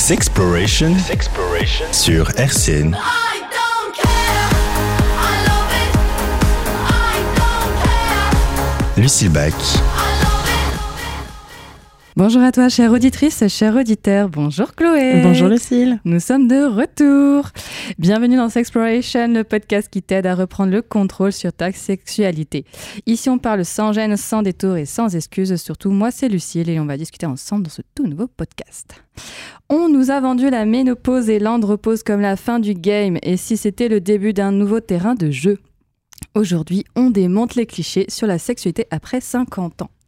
Sexploration sur RCN. Lucille Bach. Bonjour à toi, chère auditrice, chère auditeur. Bonjour Chloé. Bonjour Lucille. Nous sommes de retour. Bienvenue dans Sexploration, le podcast qui t'aide à reprendre le contrôle sur ta sexualité. Ici, on parle sans gêne, sans détour et sans excuses. Surtout, moi, c'est Lucille et on va discuter ensemble dans ce tout nouveau podcast. On nous a vendu la ménopause et l'andropause comme la fin du game et si c'était le début d'un nouveau terrain de jeu. Aujourd'hui, on démonte les clichés sur la sexualité après 50 ans.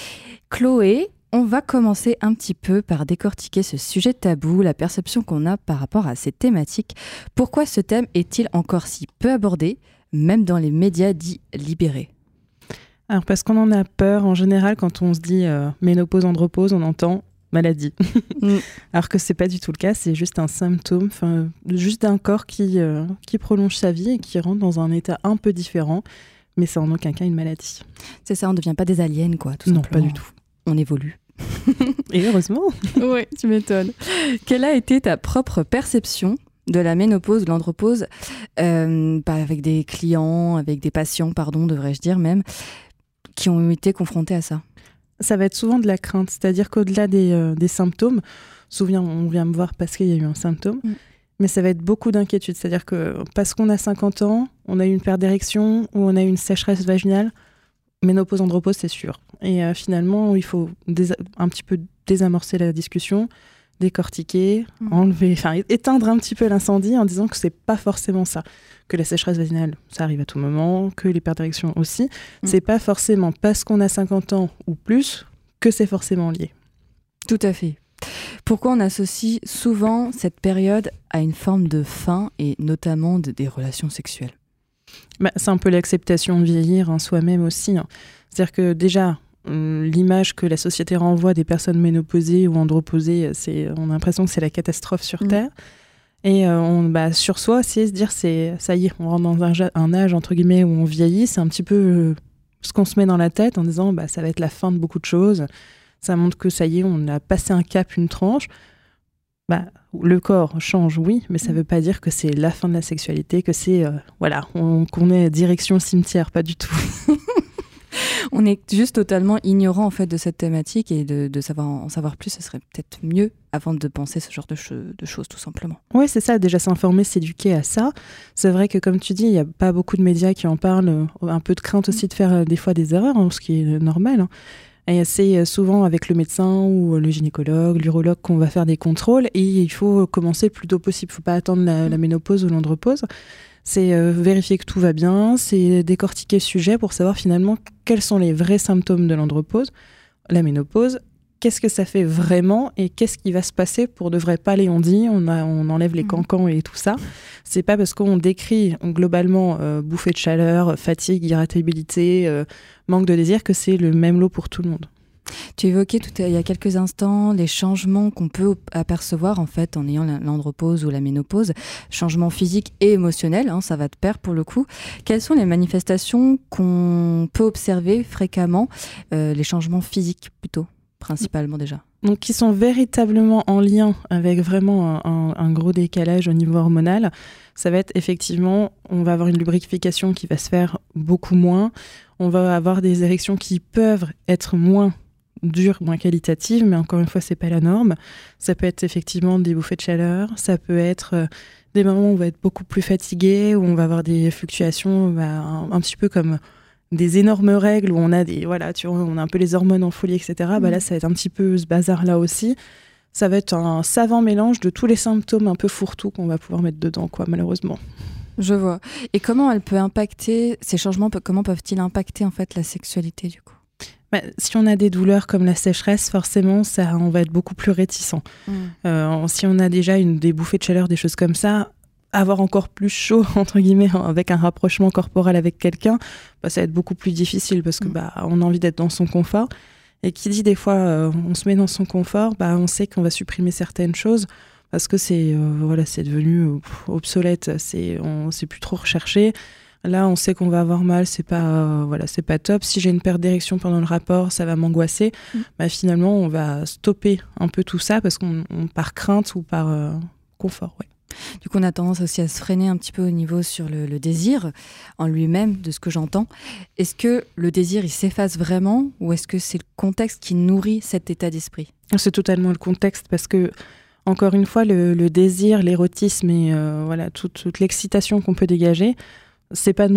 Chloé, on va commencer un petit peu par décortiquer ce sujet tabou, la perception qu'on a par rapport à ces thématiques. Pourquoi ce thème est-il encore si peu abordé, même dans les médias dits libérés ? Alors parce qu'on en a peur, en général, quand on se dit ménopause, andropause, on entend maladie. Alors que c'est pas du tout le cas, c'est juste un symptôme, juste d'un corps qui prolonge sa vie et qui rentre dans un état un peu différent, mais c'est en aucun cas une maladie. C'est ça, on ne devient pas des aliens, quoi, tout simplement. Non, pas du tout. On évolue. Et heureusement. Oui, tu m'étonnes. Quelle a été ta propre perception de la ménopause, de l'andropause, avec des clients, avec des patients, devrais-je dire même, qui ont été confrontés à ça ? Ça va être souvent de la crainte, c'est-à-dire qu'au-delà des symptômes, souvent on vient me voir parce qu'il y a eu un symptôme, mais ça va être beaucoup d'inquiétude, c'est-à-dire que parce qu'on a 50 ans, on a eu une perte d'érection ou on a eu une sécheresse vaginale, ménopause, andropause, c'est sûr. Et finalement, il faut un petit peu désamorcer la discussion, décortiquer, éteindre un petit peu l'incendie en disant que c'est pas forcément ça. Que la sécheresse vaginale, ça arrive à tout moment, que les pertes d'érection aussi. C'est pas forcément parce qu'on a 50 ans ou plus que c'est forcément lié. Tout à fait. Pourquoi on associe souvent cette période à une forme de fin et notamment des relations sexuelles ? C'est un peu l'acceptation de vieillir en soi-même aussi. C'est-à-dire que déjà, l'image que la société renvoie des personnes ménopausées ou andropausées, on a l'impression que c'est la catastrophe sur Terre. Et sur soi, c'est se dire, ça y est, on rentre dans un âge, entre guillemets, où on vieillit. C'est un petit peu ce qu'on se met dans la tête en disant, ça va être la fin de beaucoup de choses. Ça montre que ça y est, on a passé un cap, une tranche. Le corps change, oui, mais ça ne veut pas dire que c'est la fin de la sexualité, que c'est, qu'on est direction cimetière, pas du tout. On est juste totalement ignorant en fait de cette thématique et de en savoir plus, ce serait peut-être mieux avant de penser ce genre de choses tout simplement. Oui, c'est ça, déjà s'informer, s'éduquer à ça. C'est vrai que comme tu dis, il n'y a pas beaucoup de médias qui en parlent, un peu de crainte aussi de faire des fois des erreurs, ce qui est normal. Et c'est souvent avec le médecin ou le gynécologue, l'urologue qu'on va faire des contrôles et il faut commencer le plus tôt possible. Il ne faut pas attendre la ménopause ou l'andropause. C'est vérifier que tout va bien, c'est décortiquer le sujet pour savoir finalement quels sont les vrais symptômes de l'andropause, la ménopause, qu'est-ce que ça fait vraiment et qu'est-ce qui va se passer pour de vrais paléondies, on enlève les cancans et tout ça. C'est pas parce qu'on décrit globalement bouffée de chaleur, fatigue, irritabilité, manque de désir que c'est le même lot pour tout le monde. Tu évoquais il y a quelques instants les changements qu'on peut apercevoir en fait en ayant l'andropause ou la ménopause, changements physiques et émotionnels, ça va de pair pour le coup. Quelles sont les manifestations qu'on peut observer fréquemment, les changements physiques plutôt, principalement déjà ? Donc qui sont véritablement en lien avec vraiment un gros décalage au niveau hormonal. Ça va être effectivement, on va avoir une lubrification qui va se faire beaucoup moins, on va avoir des érections qui peuvent être moins dure, moins qualitative, mais encore une fois, c'est pas la norme. Ça peut être effectivement des bouffées de chaleur, ça peut être des moments où on va être beaucoup plus fatigué, où on va avoir des fluctuations un petit peu comme des énormes règles, où on a on a un peu les hormones en folie, etc. Là, ça va être un petit peu ce bazar-là aussi. Ça va être un savant mélange de tous les symptômes un peu fourre-tout qu'on va pouvoir mettre dedans, malheureusement. Je vois. Et comment elle peut impacter, ces changements, comment peuvent-ils impacter en fait la sexualité du coup ? Si on a des douleurs comme la sécheresse, forcément, on va être beaucoup plus réticent. Si on a déjà des bouffées de chaleur, des choses comme ça, avoir encore plus chaud, entre guillemets, avec un rapprochement corporel avec quelqu'un, ça va être beaucoup plus difficile parce que on a envie d'être dans son confort. Et qui dit des fois, on se met dans son confort, on sait qu'on va supprimer certaines choses parce que c'est devenu obsolète, c'est plus trop recherché. Là, on sait qu'on va avoir mal, c'est pas top. Si j'ai une perte d'érection pendant le rapport, ça va m'angoisser. Finalement, on va stopper un peu tout ça parce qu'on par crainte ou par confort. Ouais. Du coup, on a tendance aussi à se freiner un petit peu au niveau sur le désir en lui-même, de ce que j'entends. Est-ce que le désir, il s'efface vraiment ou est-ce que c'est le contexte qui nourrit cet état d'esprit ? C'est totalement le contexte parce que, encore une fois, le désir, l'érotisme et toute l'excitation qu'on peut dégager, c'est pas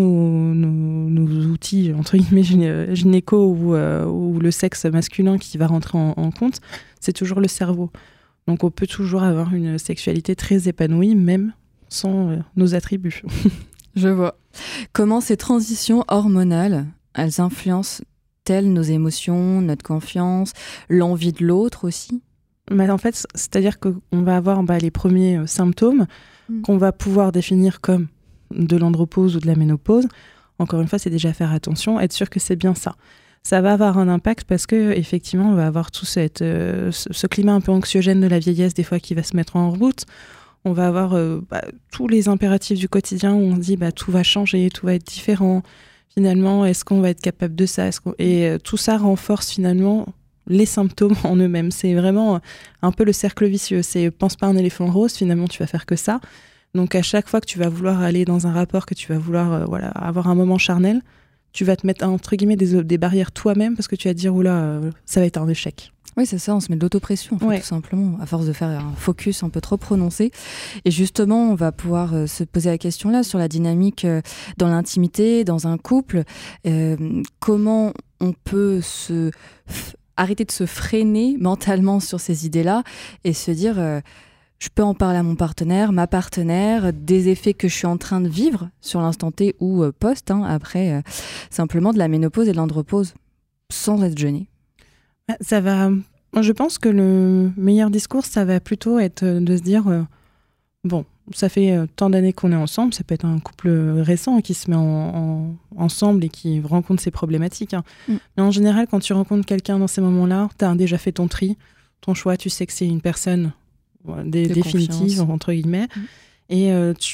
nos outils, entre guillemets, gynéco ou le sexe masculin qui va rentrer en compte, c'est toujours le cerveau. Donc on peut toujours avoir une sexualité très épanouie, même sans nos attributs. Je vois. Comment ces transitions hormonales, elles influencent-elles nos émotions, notre confiance, l'envie de l'autre aussi ? En fait, c'est-à-dire qu'on va avoir les premiers symptômes qu'on va pouvoir définir comme de l'andropause ou de la ménopause. Encore une fois, c'est déjà faire attention, être sûr que c'est bien ça. Ça va avoir un impact parce que effectivement, on va avoir tout ce climat un peu anxiogène de la vieillesse des fois qui va se mettre en route. On va avoir tous les impératifs du quotidien où on se dit tout va changer, tout va être différent. Finalement, est-ce qu'on va être capable de ça ? Et tout ça renforce finalement les symptômes en eux-mêmes. C'est vraiment un peu le cercle vicieux. C'est pense pas à un éléphant rose, finalement tu vas faire que ça. Donc à chaque fois que tu vas vouloir aller dans un rapport, que tu vas vouloir avoir un moment charnel, tu vas te mettre entre guillemets des barrières toi-même parce que tu vas te dire ça va être un échec. Oui, c'est ça, on se met de l'autopression tout simplement, à force de faire un focus un peu trop prononcé. Et justement, on va pouvoir se poser la question là sur la dynamique dans l'intimité, dans un couple. Comment on peut arrêter de se freiner mentalement sur ces idées-là et se dire... je peux en parler à mon partenaire, ma partenaire, des effets que je suis en train de vivre sur l'instant T ou post, après simplement de la ménopause et de l'andropause, sans être gêné. Je pense que le meilleur discours, ça va plutôt être de se dire, ça fait tant d'années qu'on est ensemble, ça peut être un couple récent qui se met ensemble et qui rencontre ses problématiques. Mais en général, quand tu rencontres quelqu'un dans ces moments-là, tu as déjà fait ton tri, ton choix, tu sais que c'est une personne... définitive entre guillemets et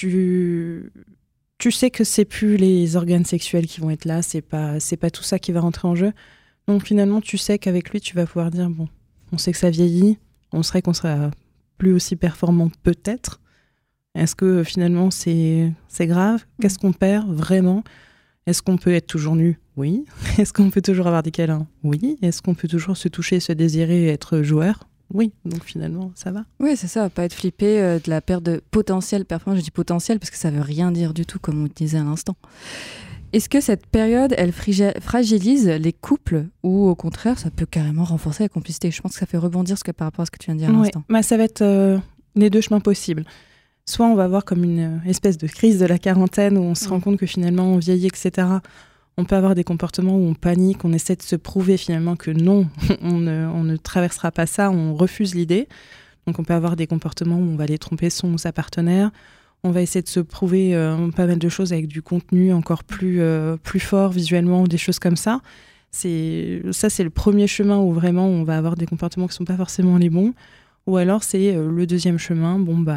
tu sais que c'est plus les organes sexuels qui vont être là, c'est pas tout ça qui va rentrer en jeu, donc finalement tu sais qu'avec lui tu vas pouvoir dire on sait que ça vieillit, qu'on sera plus aussi performant peut-être, est-ce que finalement c'est grave, qu'est-ce qu'on perd vraiment, est-ce qu'on peut être toujours nu? Oui. Est-ce qu'on peut toujours avoir des câlins? Oui. Est-ce qu'on peut toujours se toucher, se désirer et être joueur? Oui, donc finalement, ça va. Oui, c'est ça, pas être flippé de la perte de potentiel performance. Je dis potentiel parce que ça veut rien dire du tout, comme on disait à l'instant. Est-ce que cette période, elle fragilise les couples ou au contraire, ça peut carrément renforcer la complicité? Je pense que ça fait rebondir par rapport à ce que tu viens de dire à l'instant. Ça va être les deux chemins possibles. Soit on va voir comme une espèce de crise de la quarantaine où on se rend compte que finalement on vieillit, etc. On peut avoir des comportements où on panique, on essaie de se prouver finalement que non, on ne traversera pas ça, on refuse l'idée. Donc on peut avoir des comportements où on va aller tromper son ou sa partenaire. On va essayer de se prouver pas mal de choses avec du contenu encore plus fort visuellement, des choses comme ça. C'est le premier chemin où vraiment on va avoir des comportements qui ne sont pas forcément les bons. Ou alors c'est le deuxième chemin.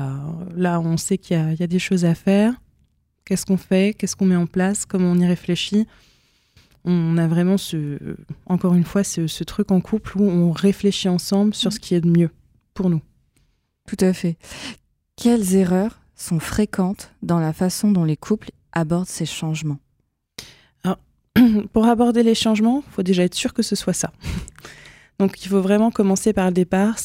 Là on sait qu'il y a des choses à faire. Qu'est-ce qu'on fait? Qu'est-ce qu'on met en place? Comment on y réfléchit? On a vraiment encore une fois ce truc en couple où on réfléchit ensemble sur ce qui est de mieux pour nous. Tout à fait. Quelles erreurs sont fréquentes dans la façon dont les couples abordent ces changements? Alors, pour aborder les changements, il faut déjà être sûr que ce soit ça. Donc il faut vraiment commencer par le départ,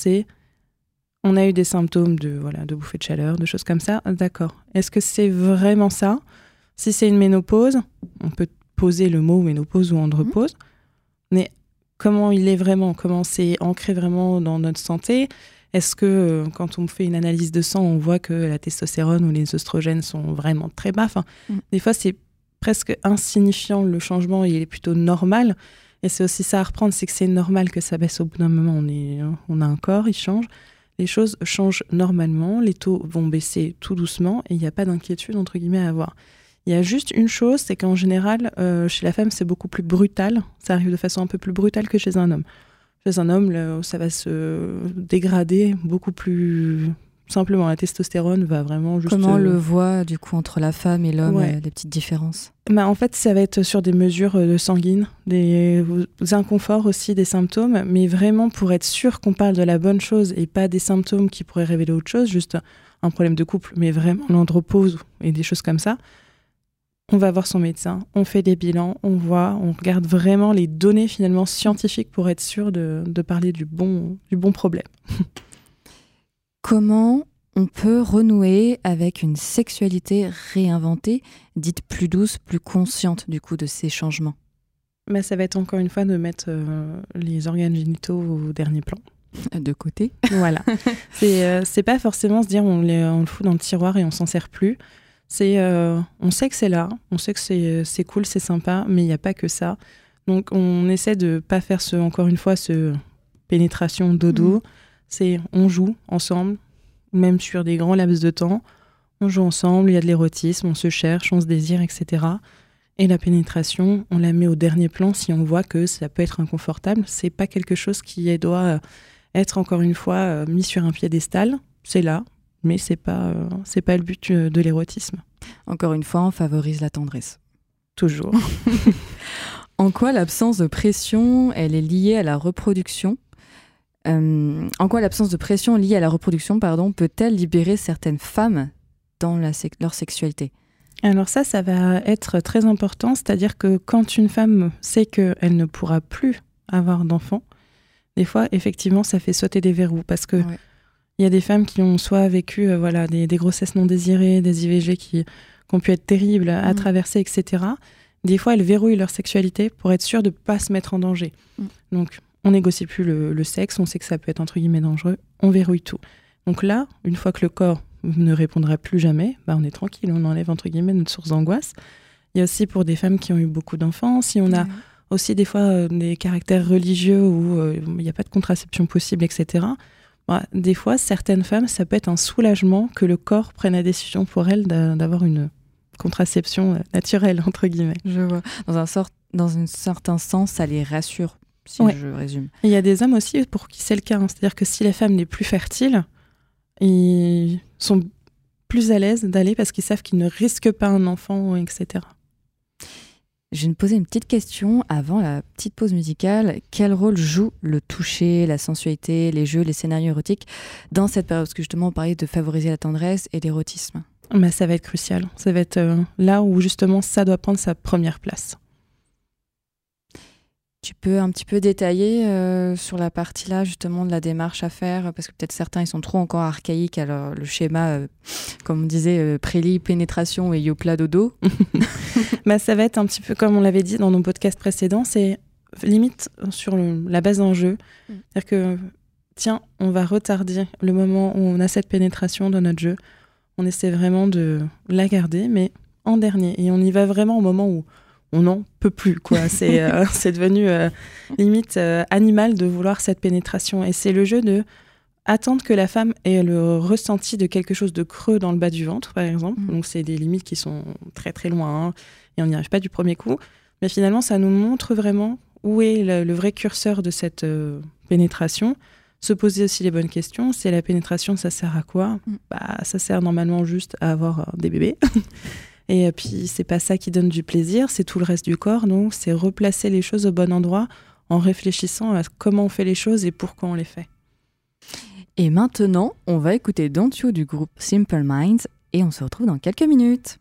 on a eu des symptômes de bouffée de chaleur, de choses comme ça. D'accord. Est-ce que c'est vraiment ça? Si c'est une ménopause, on peut poser le mot ménopause ou andropause. Mais comment il est vraiment? Comment c'est ancré vraiment dans notre santé? Est-ce que quand on fait une analyse de sang, on voit que la testostérone ou les oestrogènes sont vraiment très bas? Des fois, c'est presque insignifiant. Le changement, il est plutôt normal. Et c'est aussi ça à reprendre, c'est que c'est normal que ça baisse au bout d'un moment. On a un corps, il change. Les choses changent normalement, les taux vont baisser tout doucement et il n'y a pas d'inquiétude entre guillemets à avoir. Il y a juste une chose, c'est qu'en général, chez la femme, c'est beaucoup plus brutal. Ça arrive de façon un peu plus brutale que chez un homme. Chez un homme, ça va se dégrader beaucoup plus simplement, la testostérone va vraiment juste... Comment on le voit du coup entre la femme et l'homme, Ouais. les petites différences? En fait, ça va être sur des mesures sanguines, des inconforts aussi, des symptômes, mais vraiment pour être sûr qu'on parle de la bonne chose et pas des symptômes qui pourraient révéler autre chose, juste un problème de couple, mais vraiment l'andropause et des choses comme ça, on va voir son médecin, on fait des bilans, on regarde vraiment les données finalement scientifiques pour être sûr de parler du bon problème. Comment on peut renouer avec une sexualité réinventée, dite plus douce, plus consciente du coup de ces changements? Ça va être encore une fois de mettre les organes génitaux au dernier plan. De côté. Voilà. C'est pas forcément se dire on le fout dans le tiroir et on s'en sert plus. On sait que c'est là, on sait que c'est cool, c'est sympa, mais il n'y a pas que ça. Donc on essaie de pas faire encore une fois, ce pénétration dodo. On joue ensemble, même sur des grands laps de temps. On joue ensemble, il y a de l'érotisme, on se cherche, on se désire, etc. Et la pénétration, on la met au dernier plan si on voit que ça peut être inconfortable. C'est pas quelque chose qui doit être, encore une fois, mis sur un piédestal. C'est là, mais c'est pas le but de l'érotisme. Encore une fois, on favorise la tendresse. Toujours. En quoi l'absence de pression, elle est liée à la reproduction? En quoi l'absence de pression liée à la reproduction, peut-elle libérer certaines femmes dans leur sexualité? Alors ça va être très important, c'est-à-dire que quand une femme sait qu'elle ne pourra plus avoir d'enfants, des fois, effectivement, ça fait sauter des verrous, parce que il y a des femmes qui ont soit vécu des grossesses non désirées, des IVG qui ont pu être terribles à traverser, etc. Des fois, elles verrouillent leur sexualité pour être sûres de ne pas se mettre en danger. Donc, on négocie plus le sexe, on sait que ça peut être entre guillemets dangereux, on verrouille tout. Donc là, une fois que le corps ne répondra plus jamais, on est tranquille, on enlève entre guillemets notre source d'angoisse. Il y a aussi pour des femmes qui ont eu beaucoup d'enfants, si on a aussi des fois des caractères religieux où il n'y a pas de contraception possible, etc. Des fois, certaines femmes, ça peut être un soulagement que le corps prenne la décision pour elles d'avoir une contraception naturelle, entre guillemets. Je vois. Dans un certain sens, ça les rassure, si je résume. Et il y a des hommes aussi pour qui c'est le cas. C'est-à-dire que si la femme n'est plus fertile, ils sont plus à l'aise d'aller parce qu'ils savent qu'ils ne risquent pas un enfant, etc. Je vais me poser une petite question avant la petite pause musicale. Quel rôle joue le toucher, la sensualité, les jeux, les scénarios érotiques dans cette période? Parce que justement, on parlait de favoriser la tendresse et l'érotisme. Ça va être crucial. Ça va être là où justement ça doit prendre sa première place. Tu peux un petit peu détailler sur la partie-là, justement, de la démarche à faire? Parce que peut-être certains, ils sont trop encore archaïques. Alors, le schéma, comme on disait, prélit, pénétration et yopla dodo. Ça va être un petit peu, comme on l'avait dit dans nos podcasts précédents, c'est limite sur la base d'un jeu. C'est-à-dire que, tiens, on va retarder le moment où on a cette pénétration dans notre jeu. On essaie vraiment de la garder, mais en dernier. Et on y va vraiment au moment où on n'en peut plus, quoi. C'est devenu limite animal de vouloir cette pénétration. Et c'est le jeu de attendre que la femme ait le ressenti de quelque chose de creux dans le bas du ventre, par exemple. Donc, c'est des limites qui sont très, très loin, et on n'y arrive pas du premier coup. Mais finalement, ça nous montre vraiment où est le vrai curseur de cette pénétration. Se poser aussi les bonnes questions. C'est la pénétration, ça sert à quoi? Ça sert normalement juste à avoir des bébés. Et puis, c'est pas ça qui donne du plaisir, c'est tout le reste du corps. Donc, c'est replacer les choses au bon endroit en réfléchissant à comment on fait les choses et pourquoi on les fait. Et maintenant, on va écouter Don't You du groupe Simple Minds et on se retrouve dans quelques minutes.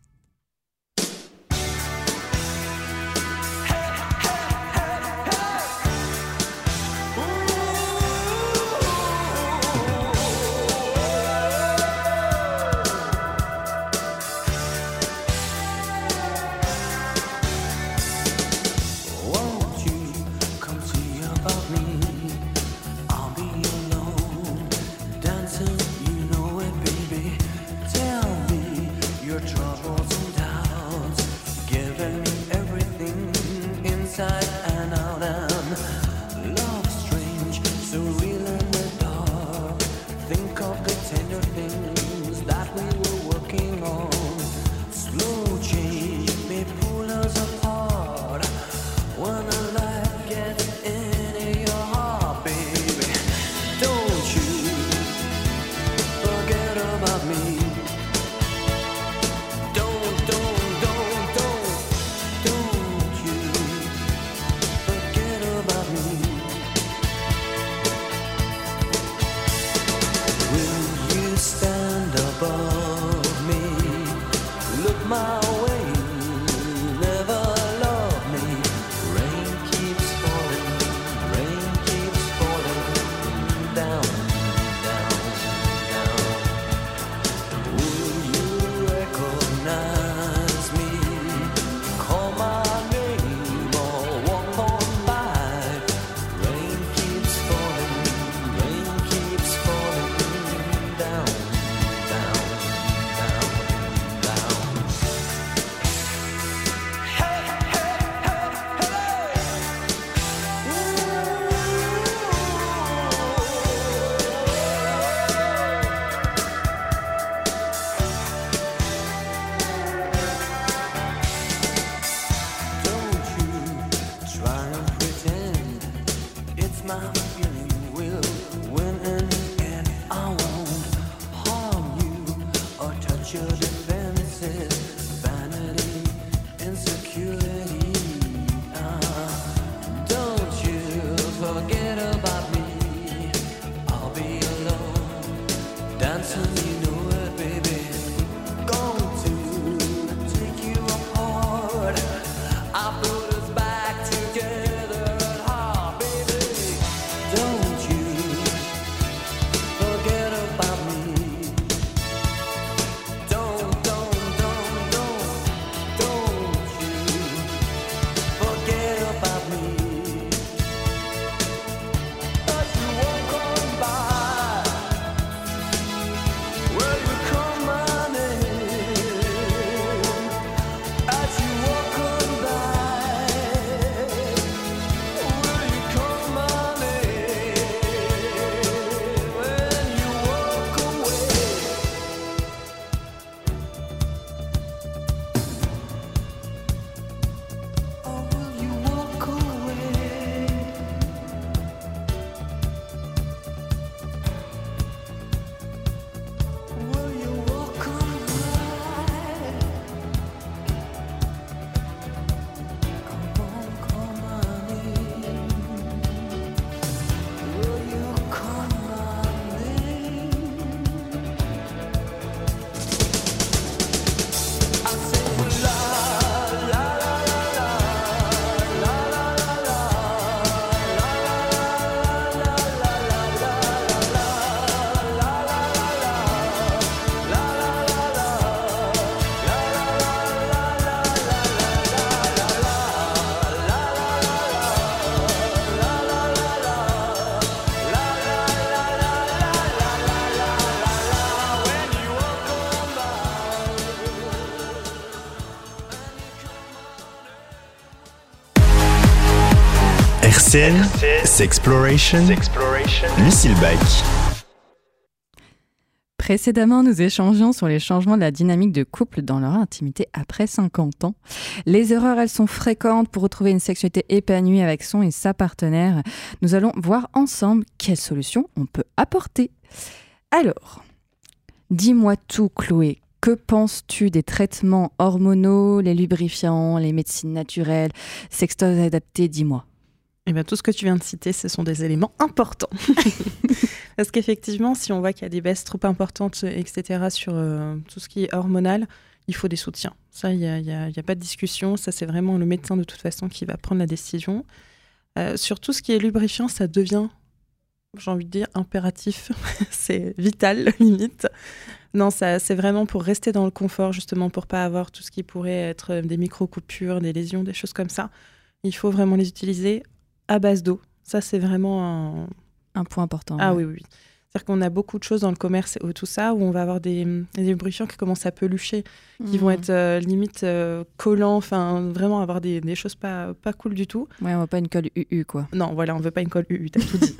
Troubles RCN, Sexploration, Lucille Bach. Précédemment, nous échangions sur les changements de la dynamique de couple dans leur intimité après 50 ans. Les erreurs, elles sont fréquentes pour retrouver une sexualité épanouie avec son et sa partenaire. Nous allons voir ensemble quelles solutions on peut apporter. Alors, dis-moi tout, Chloé. Que penses-tu des traitements hormonaux, les lubrifiants, les médecines naturelles, sextoys adaptés, dis-moi. Eh bien, tout ce que tu viens de citer, ce sont des éléments importants. Parce qu'effectivement, si on voit qu'il y a des baisses trop importantes, etc., sur tout ce qui est hormonal, il faut des soutiens. Ça, il y a pas de discussion. Ça, c'est vraiment le médecin, de toute façon, qui va prendre la décision. Sur tout ce qui est lubrifiant, ça devient, j'ai envie de dire, impératif. C'est vital, limite. Non, ça, c'est vraiment pour rester dans le confort, justement, pour pas avoir tout ce qui pourrait être des micro-coupures, des lésions, des choses comme ça. Il faut vraiment les utiliser à base d'eau. Ça, c'est vraiment un point important. Ah oui. C'est-à-dire qu'on a beaucoup de choses dans le commerce et tout ça, où on va avoir des lubrifiants qui commencent à pelucher, qui vont être limite collants, enfin vraiment avoir des choses pas cool du tout. Ouais, on veut pas une colle UU, quoi. Non, voilà, on veut pas une colle UU, t'as tout dit.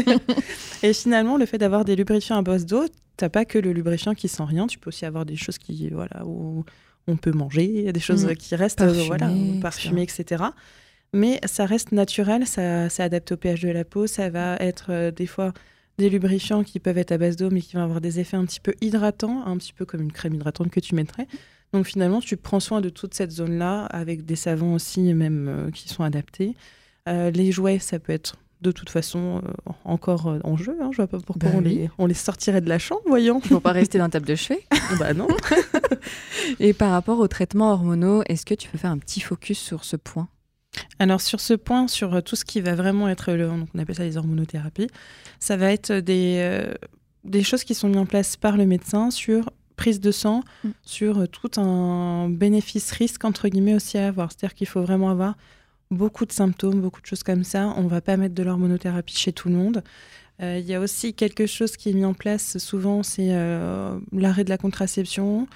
Et finalement, le fait d'avoir des lubrifiants à base d'eau, t'as pas que le lubrifiant qui sent rien, tu peux aussi avoir des choses qui, voilà, où on peut manger, des choses qui restent parfumées, etc. Mais ça reste naturel, ça adapte au pH de la peau, ça va être des fois des lubrifiants qui peuvent être à base d'eau mais qui vont avoir des effets un petit peu hydratants, un petit peu comme une crème hydratante que tu mettrais. Donc finalement, tu prends soin de toute cette zone-là avec des savons aussi même qui sont adaptés. Les jouets, ça peut être de toute façon encore en jeu. Je vois pas pourquoi on les sortirait de la chambre, voyons. Ils vont pas rester dans la table de chevet. Bah non. Et par rapport aux traitements hormonaux, est-ce que tu peux faire un petit focus sur ce point ? Alors sur ce point, sur tout ce qui va vraiment être, donc on appelle ça les hormonothérapies, ça va être des choses qui sont mises en place par le médecin sur prise de sang, sur tout un bénéfice-risque entre guillemets aussi à avoir. C'est-à-dire qu'il faut vraiment avoir beaucoup de symptômes, beaucoup de choses comme ça. On ne va pas mettre de l'hormonothérapie chez tout le monde. Il y a aussi quelque chose qui est mis en place souvent, c'est l'arrêt de la contraception.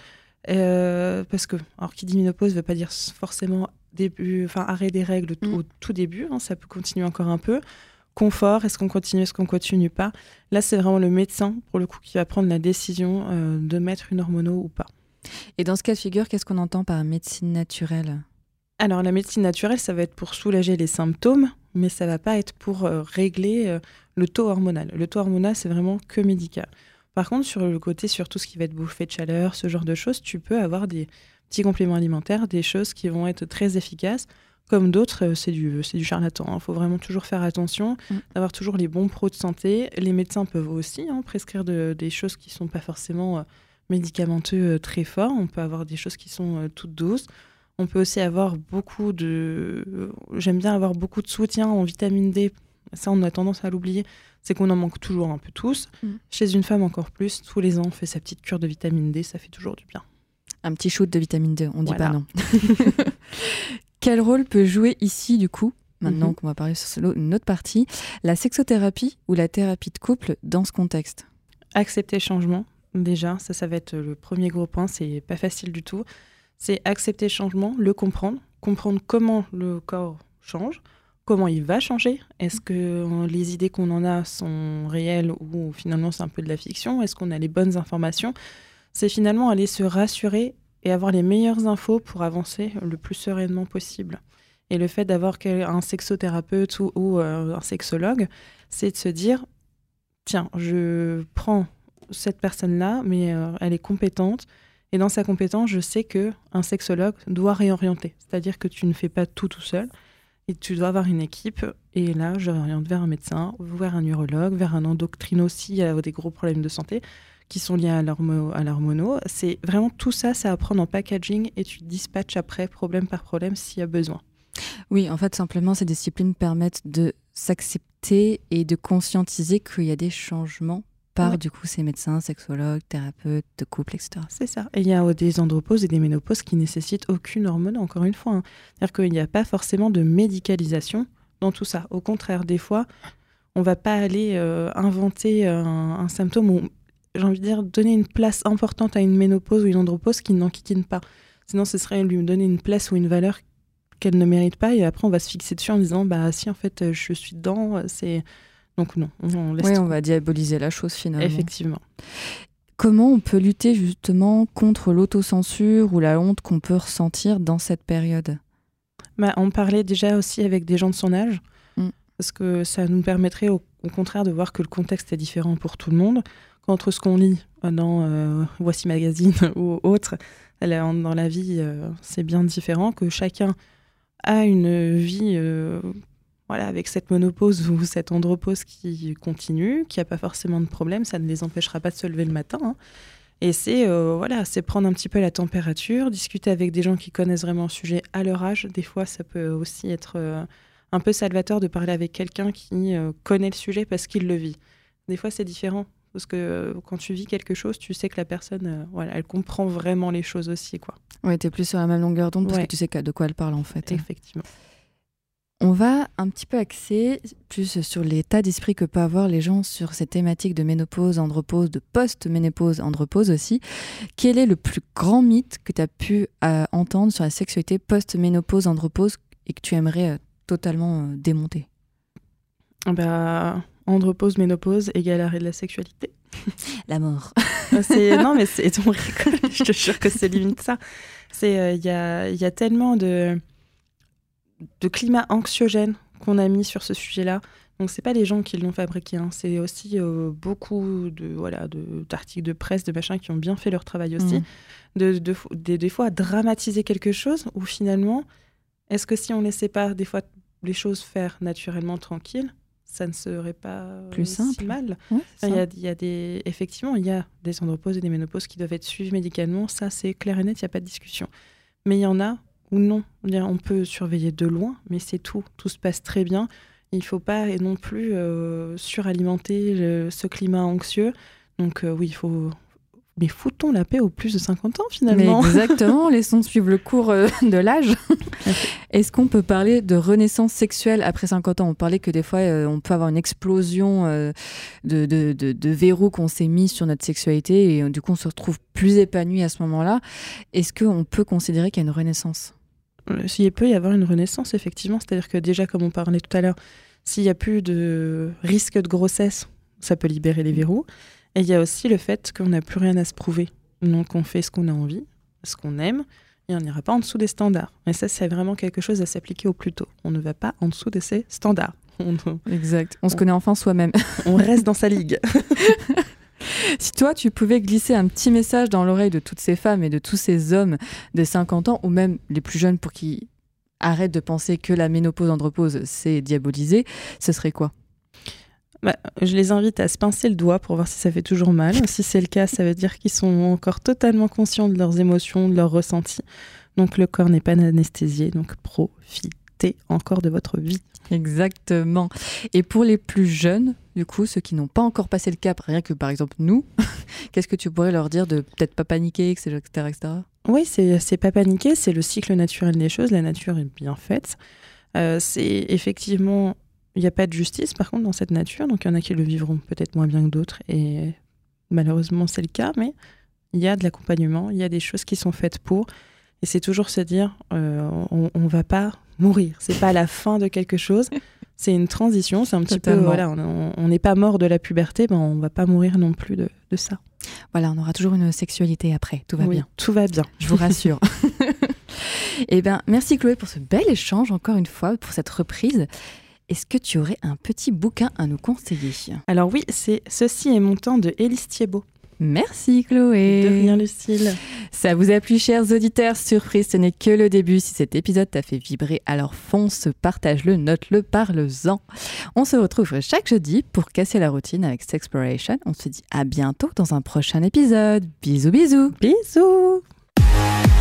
Parce que, alors qui dit ménopause ne veut pas dire forcément arrêt des règles au tout début, ça peut continuer encore un peu. Confort, est-ce qu'on continue pas ? Là, c'est vraiment le médecin, pour le coup, qui va prendre la décision de mettre une hormono ou pas. Et dans ce cas de figure, qu'est-ce qu'on entend par médecine naturelle ? Alors, la médecine naturelle, ça va être pour soulager les symptômes, mais ça ne va pas être pour régler le taux hormonal. Le taux hormonal, c'est vraiment que médical. Par contre, sur le côté, sur tout ce qui va être bouffée de chaleur, ce genre de choses, tu peux avoir des petits compléments alimentaires, des choses qui vont être très efficaces. Comme d'autres, c'est du charlatan. Il faut vraiment toujours faire attention, d'avoir toujours les bons pros de santé. Les médecins peuvent aussi prescrire des choses qui ne sont pas forcément médicamenteux très forts. On peut avoir des choses qui sont toutes douces. On peut aussi avoir j'aime bien avoir beaucoup de soutien en vitamine D. Ça, on a tendance à l'oublier. C'est qu'on en manque toujours un peu tous. Chez une femme, encore plus. Tous les ans, on fait sa petite cure de vitamine D. Ça fait toujours du bien. Un petit shoot de vitamine D, on dit pas non. Quel rôle peut jouer ici, du coup, maintenant qu'on va parler sur une autre partie, la sexothérapie ou la thérapie de couple dans ce contexte ? Accepter le changement, déjà, ça va être le premier gros point, c'est pas facile du tout. C'est accepter le changement, le comprendre comment le corps change, comment il va changer. Est-ce que les idées qu'on en a sont réelles ou finalement c'est un peu de la fiction ? Est-ce qu'on a les bonnes informations ? C'est finalement aller se rassurer et avoir les meilleures infos pour avancer le plus sereinement possible. Et le fait d'avoir un sexothérapeute ou un sexologue, c'est de se dire, tiens, je prends cette personne-là, mais elle est compétente. Et dans sa compétence, je sais qu'un sexologue doit réorienter. C'est-à-dire que tu ne fais pas tout seul. Et tu dois avoir une équipe. Et là, je réoriente vers un médecin, vers un urologue, vers un endocrino s'il y a des gros problèmes de santé qui sont liés à l'hormono. C'est vraiment tout ça, c'est à prendre en packaging et tu dispatches après, problème par problème, s'il y a besoin. Oui, en fait, simplement, ces disciplines permettent de s'accepter et de conscientiser qu'il y a des changements par, du coup, ces médecins, sexologues, thérapeutes, de couple, etc. C'est ça. Et il y a des andropauses et des ménopauses qui nécessitent aucune hormone, encore une fois. C'est-à-dire qu'il n'y a pas forcément de médicalisation dans tout ça. Au contraire, des fois, on ne va pas aller inventer un symptôme ou, j'ai envie de dire, donner une place importante à une ménopause ou une andropause qui n'enquiquine pas. Sinon, ce serait lui donner une place ou une valeur qu'elle ne mérite pas. Et après, on va se fixer dessus en disant, bah si, en fait, je suis dedans, c'est... Donc non, on laisse on va diaboliser la chose finalement. Effectivement. Comment on peut lutter justement contre l'autocensure ou la honte qu'on peut ressentir dans cette période ? On parlait déjà aussi avec des gens de son âge, parce que ça nous permettrait au contraire de voir que le contexte est différent pour tout le monde. Entre ce qu'on lit dans Voici Magazine ou autre, dans la vie, c'est bien différent, que chacun a une vie... avec cette ménopause ou cette andropause qui continue, qui n'a pas forcément de problème, ça ne les empêchera pas de se lever le matin. Et c'est prendre un petit peu la température, discuter avec des gens qui connaissent vraiment le sujet à leur âge. Des fois, ça peut aussi être un peu salvateur de parler avec quelqu'un qui connaît le sujet parce qu'il le vit. Des fois, c'est différent, parce que quand tu vis quelque chose, tu sais que la personne, elle comprend vraiment les choses aussi, quoi. Oui, t'es plus sur la même longueur d'onde parce que tu sais de quoi elle parle, en fait. Effectivement. On va un petit peu axer plus sur l'état d'esprit que peuvent avoir les gens sur ces thématiques de ménopause, andropause, de post-ménopause, andropause aussi. Quel est le plus grand mythe que tu as pu entendre sur la sexualité post-ménopause, andropause et que tu aimerais totalement démonter ? Andropause, ménopause égale arrêt de la sexualité. La mort. Non, mais c'est ton rigole. Je te jure que c'est limite ça. Il y a tellement de climat anxiogène qu'on a mis sur ce sujet-là. Donc, c'est pas les gens qui l'ont fabriqué. C'est aussi beaucoup d'articles de presse, de machins qui ont bien fait leur travail aussi. Des fois, dramatiser quelque chose où finalement, est-ce que si on laissait pas des fois les choses faire naturellement tranquille, ça ne serait pas plus simple. Si mal. Ouais, Effectivement, il y a des andropauses et des ménopauses qui doivent être suivies médicalement. Ça, c'est clair et net, il n'y a pas de discussion. Mais il y en a ou non. On peut surveiller de loin, mais c'est tout. Tout se passe très bien. Il ne faut pas non plus suralimenter ce climat anxieux. Donc oui, il faut... Mais foutons la paix aux plus de 50 ans, finalement. Mais exactement, laissons suivre le cours de l'âge. Est-ce qu'on peut parler de renaissance sexuelle après 50 ans ? On parlait que des fois, on peut avoir une explosion de verrous qu'on s'est mis sur notre sexualité et du coup, on se retrouve plus épanoui à ce moment-là. Est-ce qu'on peut considérer qu'il y a une renaissance ? Il peut y avoir une renaissance, effectivement. C'est-à-dire que déjà, comme on parlait tout à l'heure, s'il n'y a plus de risque de grossesse, ça peut libérer les verrous. Et il y a aussi le fait qu'on n'a plus rien à se prouver. Donc on fait ce qu'on a envie, ce qu'on aime. et on n'ira pas en dessous des standards. Et ça, c'est vraiment quelque chose à s'appliquer au plus tôt. On ne va pas en dessous de ces standards. Exact. On se connaît enfin soi-même. On reste dans sa ligue. Si toi, tu pouvais glisser un petit message dans l'oreille de toutes ces femmes et de tous ces hommes de 50 ans, ou même les plus jeunes pour qu'ils arrêtent de penser que la ménopause, andropause, c'est diabolisé, ce serait quoi ? Je les invite à se pincer le doigt pour voir si ça fait toujours mal. Si c'est le cas, ça veut dire qu'ils sont encore totalement conscients de leurs émotions, de leurs ressentis. Donc le corps n'est pas anesthésié, donc profitez encore de votre vie. Exactement. Et pour les plus jeunes, du coup, ceux qui n'ont pas encore passé le cap, rien que par exemple nous, qu'est-ce que tu pourrais leur dire de peut-être pas paniquer, etc. etc. Oui, c'est pas paniquer, c'est le cycle naturel des choses. La nature est bien faite. C'est effectivement... Il n'y a pas de justice, par contre, dans cette nature. Donc, il y en a qui le vivront peut-être moins bien que d'autres. Et malheureusement, c'est le cas. Mais il y a de l'accompagnement. Il y a des choses qui sont faites pour. Et c'est toujours se dire, on ne va pas mourir. Ce n'est pas la fin de quelque chose. C'est une transition. C'est un petit peu, voilà, on n'est pas mort de la puberté. Ben, on ne va pas mourir non plus de ça. Voilà, on aura toujours une sexualité après. Tout va bien. Tout va bien. Je vous rassure. Eh bien, merci Chloé pour ce bel échange, encore une fois, pour cette reprise. Est-ce que tu aurais un petit bouquin à nous conseiller ? Alors oui, c'est Ceci est mon temps de Élise Thiebaud. Merci Chloé. De rien Lucille. Ça vous a plu, chers auditeurs ? Surprise, ce n'est que le début. Si cet épisode t'a fait vibrer, alors fonce, partage-le, note-le, parle-en. On se retrouve chaque jeudi pour casser la routine avec Sexploration. On se dit à bientôt dans un prochain épisode. Bisous, bisous. Bisous.